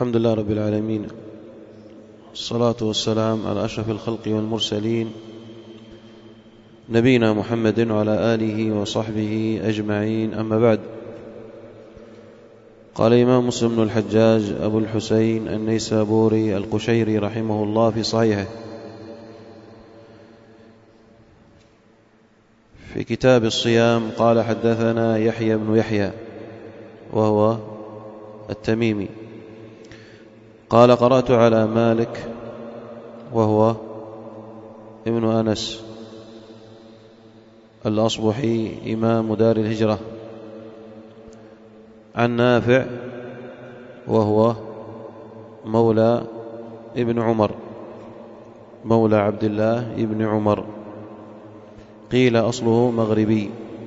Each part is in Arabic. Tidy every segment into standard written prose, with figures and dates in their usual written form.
الحمد لله رب العالمين، الصلاة والسلام على أشرف الخلق والمرسلين نبينا محمد وعلى آله وصحبه أجمعين. أما بعد، قال الإمام مسلم بن الحجاج أبو الحسين النيسابوري القشيري رحمه الله في صحيحه في كتاب الصيام، قال: حدثنا يحيى بن يحيى وهو التميمي قال: قرأت على مالك وهو ابن أنس الأصبحي إمام دار الهجرة، عن نافع وهو مولى ابن عمر مولى عبد الله ابن عمر، قيل أصله مغربي،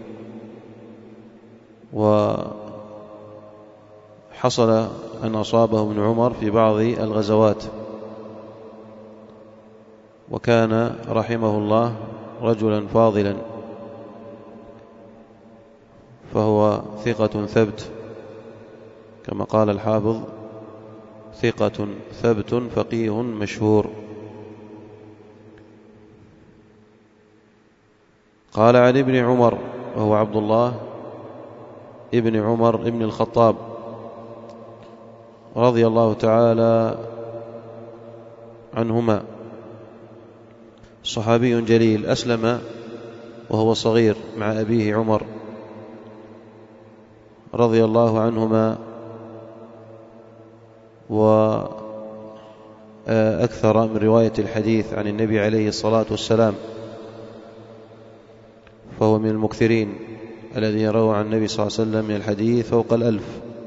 وحصل أن أصابه ابن عمر في بعض الغزوات، وكان رحمه الله رجلا فاضلا، فهو ثقة ثبت كما قال الحافظ: ثقة ثبت فقيه مشهور. قال: عن ابن عمر وهو عبد الله ابن عمر ابن الخطاب رضي الله تعالى عنهما، صحابي جليل، أسلم وهو صغير مع أبيه عمر رضي الله عنهما، وأكثر من رواية الحديث عن النبي عليه الصلاة والسلام، فهو من المكثرين الذي يروى عن النبي صلى الله عليه وسلم من الحديث فوق 1000.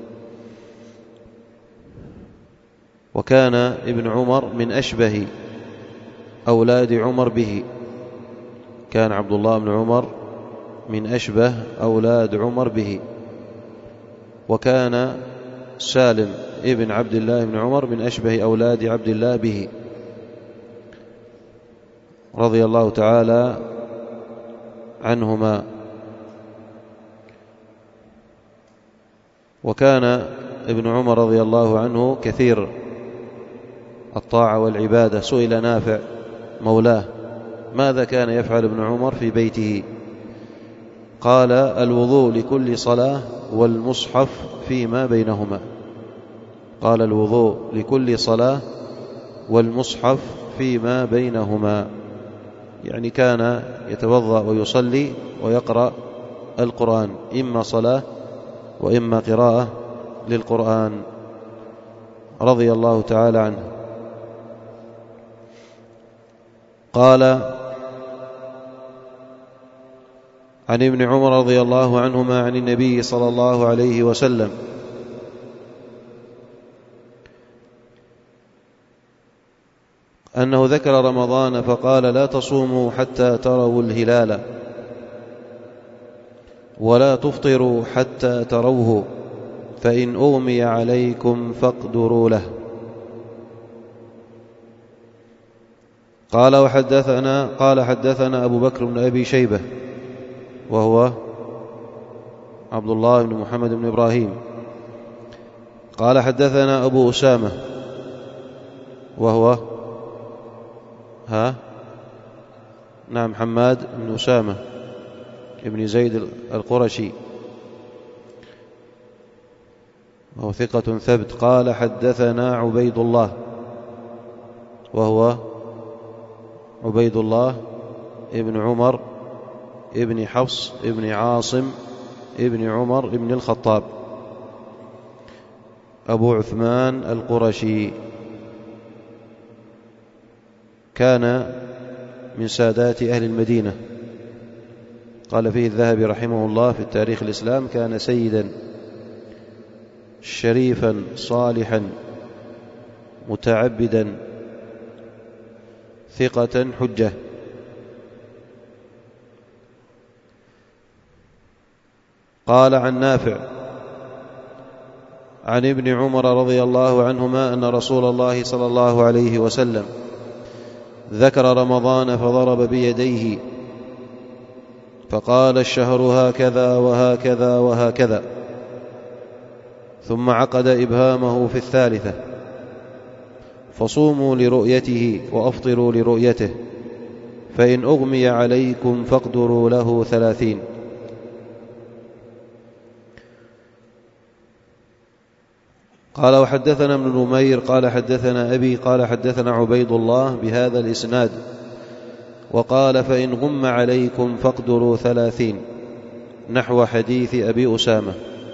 وكان ابن عمر من أشبه أولاد عمر به، كان عبد الله بن عمر من أشبه أولاد عمر به، وكان سالم ابن عبد الله بن عمر من أشبه أولاد عبد الله به، رضي الله تعالى عنهما. وكان ابن عمر رضي الله عنه كثير الطاعة والعبادة. سئل نافع مولاه: ماذا كان يفعل ابن عمر في بيته؟ قال: الوضوء لكل صلاة والمصحف فيما بينهما. قال: الوضوء لكل صلاة والمصحف فيما بينهما، يعني كان يتوضأ ويصلي ويقرأ القرآن، إما صلاة وإما قراءة للقرآن، رضي الله تعالى عنه. قال: عن ابن عمر رضي الله عنهما عن النبي صلى الله عليه وسلم أنه ذكر رمضان فقال: لا تصوموا حتى تروا الهلال، ولا تفطروا حتى تروه، فإن أغمي عليكم فاقدروا له. قال: حدثنا أبو بكر بن أبي شيبة وهو عبد الله بن محمد بن إبراهيم، قال: حدثنا أبو أسامة وهو حماد بن أسامة ابن زيد القرشي، وهو ثقة ثبت. قال: حدثنا عبيد الله وهو عبيد الله ابن عمر ابن حفص ابن عاصم ابن عمر ابن الخطاب أبو عثمان القرشي، كان من سادات أهل المدينة. قال فيه الذهبي رحمه الله في التاريخ الإسلام: كان سيدا شريفا صالحا متعبدا ثقة حجة. قال: عن نافع عن ابن عمر رضي الله عنهما أن رسول الله صلى الله عليه وسلم ذكر رمضان فضرب بيديه فقال: الشهر هكذا وهكذا وهكذا، ثم عقد إبهامه في الثالثة فصوموا لرؤيته وأفطروا لرؤيته، فإن أغمي عليكم فاقدروا له 30. قال وحدثنا ابن نمير قال حدثنا أبي قال حدثنا عبيد الله بهذا الإسناد، وقال فإن غم عليكم فاقدروا 30، نحو حديث أبي أسامة.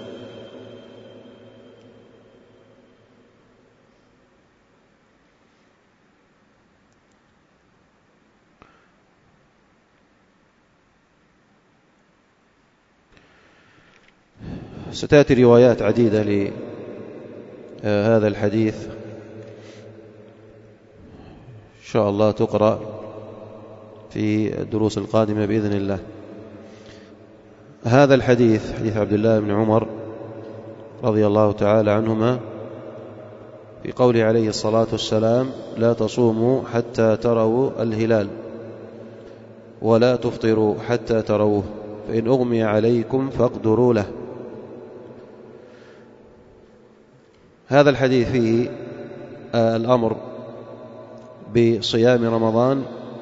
ستأتي روايات عديدة لهذا الحديث إن شاء الله تقرأ في الدروس القادمة بإذن الله. هذا الحديث حديث عبد الله بن عمر رضي الله تعالى عنهما في قوله عليه الصلاة والسلام: لا تصوموا حتى تروا الهلال ولا تفطروا حتى تروه، فإن أغمي عليكم فاقدروا له. هذا الحديث فيه الأمر بصيام رمضان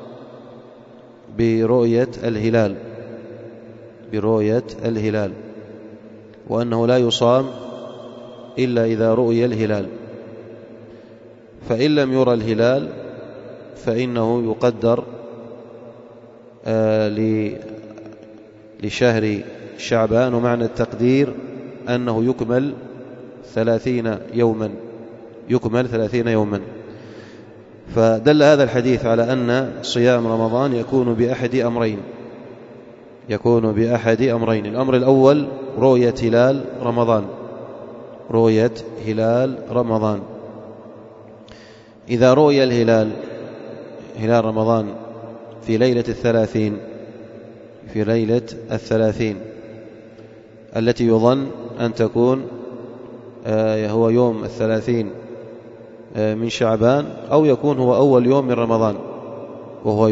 برؤية الهلال، وأنه لا يصام إلا إذا رؤي الهلال، فإن لم يرى الهلال فإنه يقدر لشهر شعبان، ومعنى التقدير أنه يكمل 30 يوما. فدل هذا الحديث على أن صيام رمضان يكون بأحد أمرين. الأمر الأول رؤية هلال رمضان. إذا رؤي هلال رمضان في ليلة 30 التي يظن أن تكون هو يوم 30 من شعبان، أو يكون هو أول يوم من رمضان، وهو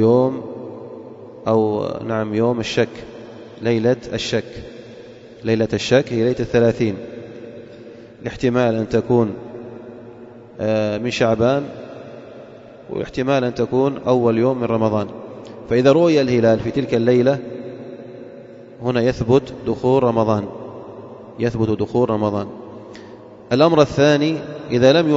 يوم الشك، ليلة الشك هي ليلة 30، الاحتمال أن تكون من شعبان، واحتمال أن تكون أول يوم من رمضان. فإذا رؤي الهلال في تلك الليلة هنا يثبت دخول رمضان. الأمر الثاني: إذا لم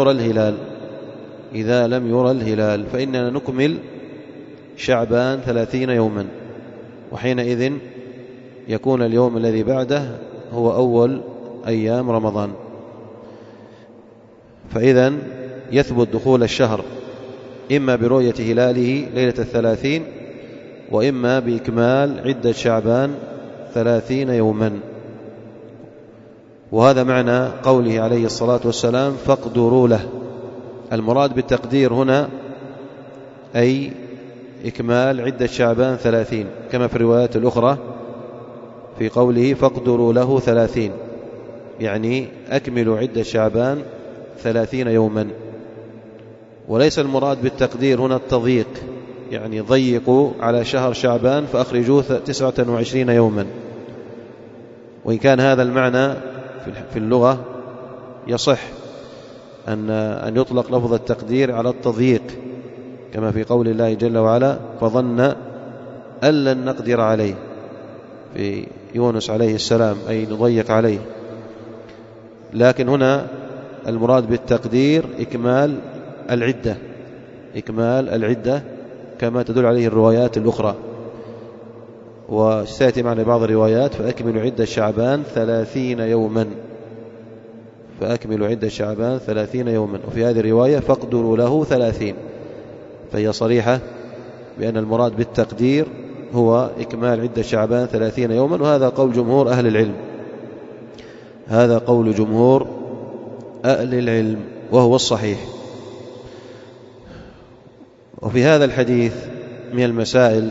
يرى الهلال فإننا نكمل شعبان 30 يوما، وحينئذ يكون اليوم الذي بعده هو أول أيام رمضان. فإذا يثبت دخول الشهر إما برؤية هلاله ليلة 30، وإما بإكمال عدة شعبان 30 يوما. وهذا معنى قوله عليه الصلاة والسلام: فاقدروا له. المراد بالتقدير هنا أي إكمال عدة شعبان 30، كما في الروايات الأخرى في قوله: فاقدروا له 30، يعني أكملوا عدة شعبان 30 يوما. وليس المراد بالتقدير هنا التضييق، يعني ضيقوا على شهر شعبان فأخرجوا 29 يوما، وإن كان هذا المعنى في اللغة يصح أن يطلق لفظ التقدير على التضييق، كما في قول الله جل وعلا: فظن أن لن نقدر عليه، في يونس عليه السلام، أي نضيق عليه. لكن هنا المراد بالتقدير إكمال العدة كما تدل عليه الروايات الأخرى. وسيأتي معنا بعض الروايات: فأكملوا عدة شعبان 30 يوما، وفي هذه الرواية: فاقدروا له 30، فهي صريحة بأن المراد بالتقدير هو إكمال عدة شعبان 30 يوما. وهذا قول جمهور أهل العلم، وهو الصحيح. وفي هذا الحديث من المسائل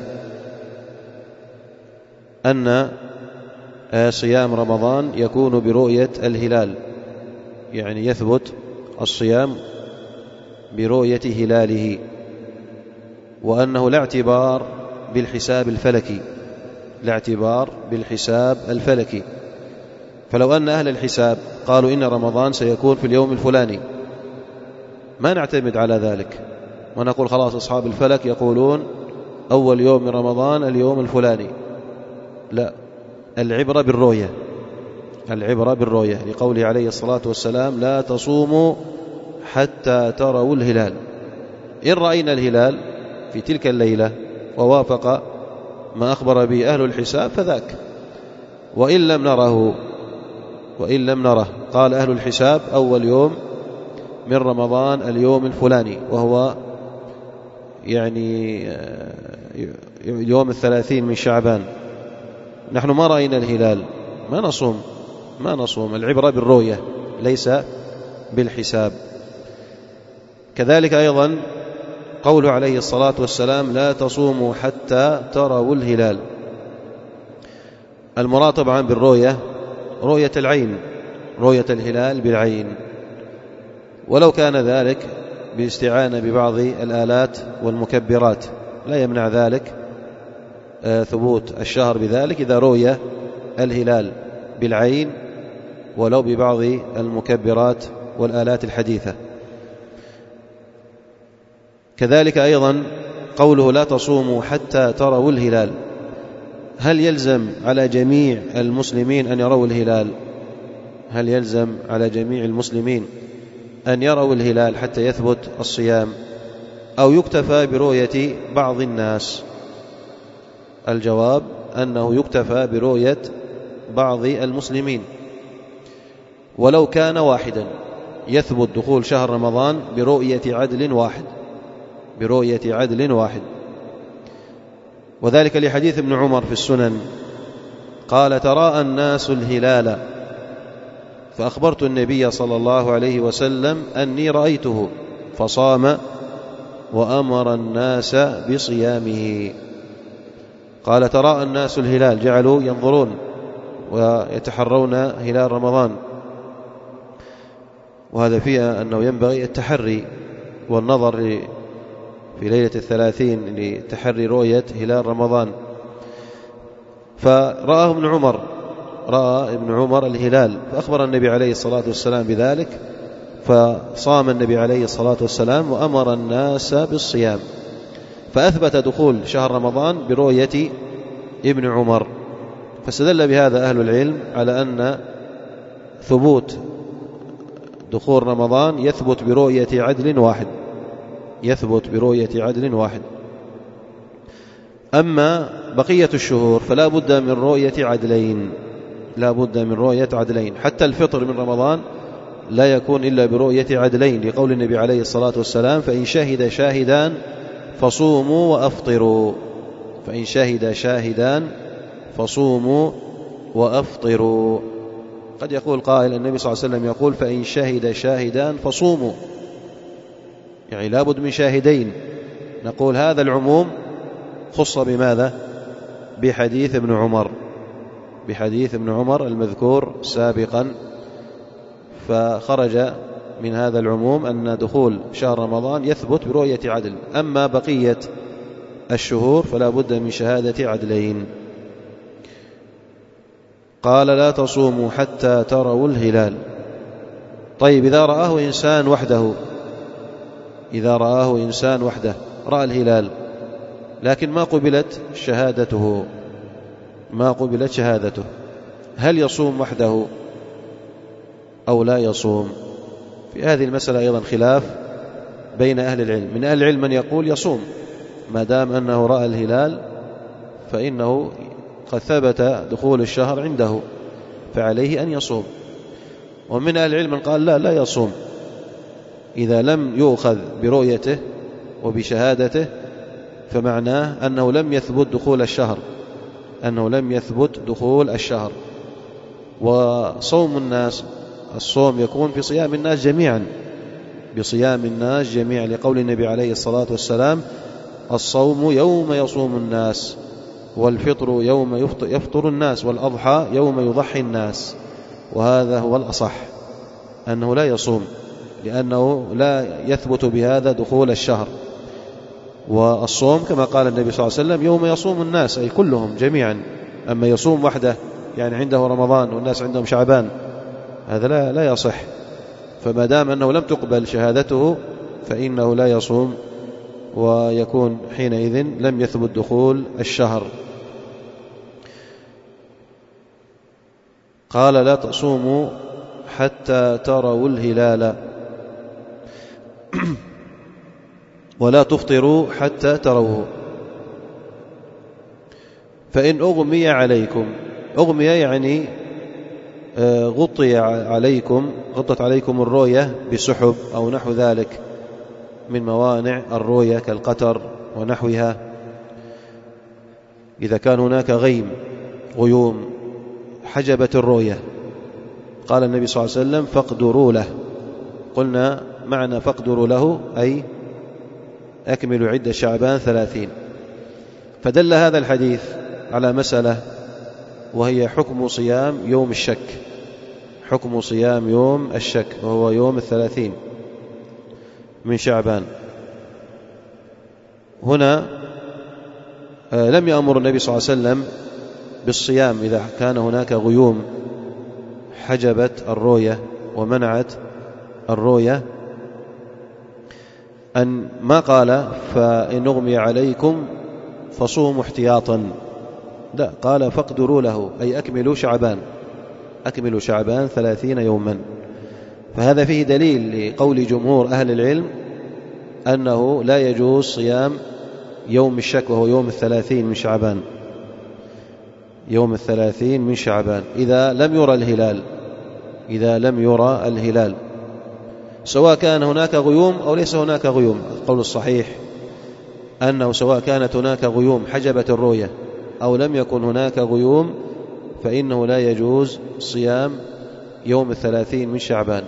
أن صيام رمضان يكون برؤية الهلال، يعني يثبت الصيام برؤية هلاله، وأنه لا اعتبار بالحساب الفلكي. فلو أن أهل الحساب قالوا إن رمضان سيكون في اليوم الفلاني ما نعتمد على ذلك ونقول خلاص أصحاب الفلك يقولون أول يوم من رمضان اليوم الفلاني. لا، العبرة بالرؤية، العبرة بالرؤية، لقوله عليه الصلاة والسلام لا تصوموا حتى تروا الهلال. إن رأينا الهلال في تلك الليلة ووافق ما أخبر به أهل الحساب فذاك، وإن لم نره قال أهل الحساب أول يوم من رمضان اليوم الفلاني، وهو يعني يوم 30 من شعبان، نحن ما رأينا الهلال ما نصوم. العبرة بالرؤية ليس بالحساب. كذلك أيضا قوله عليه الصلاة والسلام لا تصوموا حتى تروا الهلال. المراد طبعا بالرؤية رؤية العين، رؤية الهلال بالعين، ولو كان ذلك باستعانة ببعض الآلات والمكبرات لا يمنع ذلك ثبوت الشهر بذلك إذا رؤي الهلال بالعين ولو ببعض المكبرات والآلات الحديثة. كذلك أيضا قوله لا تصوموا حتى تروا الهلال، هل يلزم على جميع المسلمين أن يروا الهلال؟ هل يلزم على جميع المسلمين أن يروا الهلال حتى يثبت الصيام، أو يكتفى برؤية بعض الناس؟ الجواب أنه يكتفى برؤية بعض المسلمين، ولو كان واحدا، يثبت دخول شهر رمضان برؤية عدل واحد، وذلك لحديث ابن عمر في السنن قال تراءى الناس الهلال فأخبرت النبي صلى الله عليه وسلم أني رأيته فصام وأمر الناس بصيامه. قال تراءى الناس الهلال، جعلوا ينظرون ويتحرون هلال رمضان، وهذا فيها أنه ينبغي التحري والنظر في ليلة 30 لتحري رؤية هلال رمضان. فرآه ابن عمر الهلال فأخبر النبي عليه الصلاة والسلام بذلك، فصام النبي عليه الصلاة والسلام وأمر الناس بالصيام، فأثبت دخول شهر رمضان برؤية ابن عمر. فاستدل بهذا أهل العلم على أن ثبوت دخول رمضان يثبت برؤية عدل واحد. أما بقية الشهور فلا بد من رؤية عدلين، حتى الفطر من رمضان لا يكون إلا برؤية عدلين، لقول النبي عليه الصلاة والسلام فإن شهد شاهدان فصوموا وأفطروا. قد يقول قائل النبي صلى الله عليه وسلم يقول فإن شهد شاهدان فصوموا، يعني لابد من شاهدين. نقول هذا العموم خص بماذا؟ بحديث ابن عمر المذكور سابقا، فخرج من هذا العموم أن دخول شهر رمضان يثبت برؤية عدل. أما بقية الشهور فلا بد من شهادة عدلين. قال لا تصوموا حتى تروا الهلال. طيب إذا رآه إنسان وحده رأى الهلال لكن ما قبلت شهادته، هل يصوم وحده أو لا يصوم؟ في هذه المسألة أيضا خلاف بين أهل العلم. من أهل العلم من يقول يصوم ما دام أنه رأى الهلال فإنه قد ثبت دخول الشهر عنده فعليه أن يصوم. ومن أهل العلم من قال لا يصوم إذا لم يؤخذ برؤيته وبشهادته، فمعناه أنه لم يثبت دخول الشهر. وصوم الناس، الصوم يكون في صيام الناس جميعا، لقول النبي عليه الصلاة والسلام الصوم يوم يصوم الناس، والفطر يوم يفطر الناس، والأضحى يوم يضحي الناس. وهذا هو الأصح أنه لا يصوم، لأنه لا يثبت بهذا دخول الشهر. والصوم كما قال النبي صلى الله عليه وسلم يوم يصوم الناس، أي كلهم جميعا. أما يصوم وحده يعني عنده رمضان والناس عندهم شعبان، هذا لا يصح. فما دام أنه لم تقبل شهادته فإنه لا يصوم، ويكون حينئذ لم يثبت دخول الشهر. قال لا تصوموا حتى تروا الهلال ولا تفطروا حتى تروه، فإن أغمي عليكم، أغمي يعني غطت عليكم الرؤية بسحب أو نحو ذلك من موانع الرؤية كالقتر ونحوها، إذا كان هناك غيوم حجبت الرؤية. قال النبي صلى الله عليه وسلم فاقدروا له. قلنا معنى فاقدروا له أي أكملوا عدة شعبان 30. فدل هذا الحديث على مسألة، وهي حكم صيام يوم الشك، حكم صيام يوم الشك وهو يوم 30 من شعبان. هنا لم يأمر النبي صلى الله عليه وسلم بالصيام إذا كان هناك غيوم حجبت الرؤية ومنعت الرؤية، أن ما قال فإن أغمي عليكم فصوموا احتياطا، لا، قال فاقدروا له أي أكملوا شعبان 30 يوما. فهذا فيه دليل لقول جمهور أهل العلم أنه لا يجوز صيام يوم الشك وهو يوم 30 من شعبان، يوم 30 من شعبان إذا لم يرى الهلال، سواء كان هناك غيوم أو ليس هناك غيوم. القول الصحيح أنه سواء كانت هناك غيوم حجبت الرؤية أو لم يكن هناك غيوم فإنه لا يجوز صيام يوم 30 من شعبان،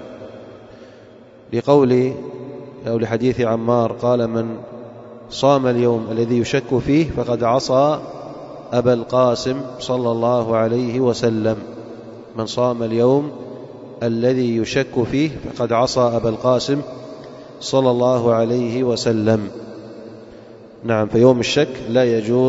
لقول أو لحديث عمار قال من صام اليوم الذي يشك فيه فقد عصى أبا القاسم صلى الله عليه وسلم. من صام اليوم الذي يشك فيه فقد عصى أبا القاسم صلى الله عليه وسلم. نعم، فيوم الشك لا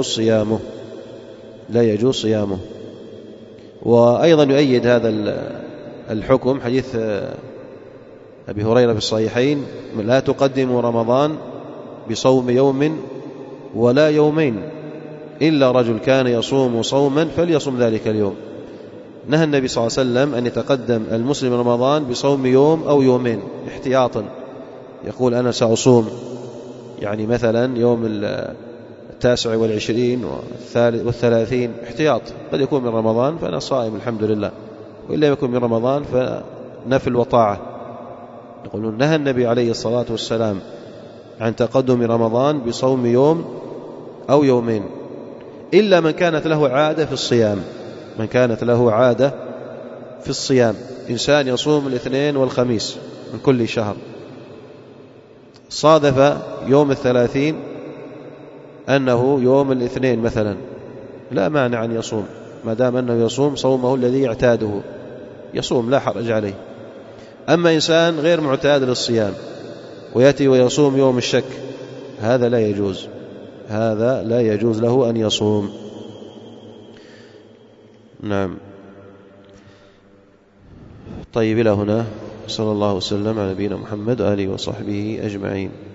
يجوز صيامه. وأيضا يؤيد هذا الحكم حديث أبي هريرة في الصحيحين لا تقدموا رمضان بصوم يوم ولا يومين إلا رجل كان يصوم صوما فليصم ذلك اليوم. نهى النبي صلى الله عليه وسلم أن يتقدم المسلم رمضان بصوم يوم أو يومين احتياطا، يقول أنا سأصوم يعني مثلا يوم 29 والثلاثين احتياط، قد يكون من رمضان فأنا صائم الحمد لله، وإلا يكون من رمضان فنفل وطاعة. يقولون نهى النبي عليه الصلاة والسلام عن تقدم رمضان بصوم يوم أو يومين إلا من كانت له عادة في الصيام، إنسان يصوم الاثنين والخميس من كل شهر، صادف يوم 30 أنه يوم الاثنين مثلا، لا مانع أن يصوم ما دام أنه يصوم صومه الذي يعتاده، يصوم لا حرج عليه. أما إنسان غير معتاد للصيام ويأتي ويصوم يوم الشك، هذا لا يجوز له أن يصوم. نعم. طيب، إلى هنا، صلى الله وسلم على نبينا محمد وآله وصحبه أجمعين.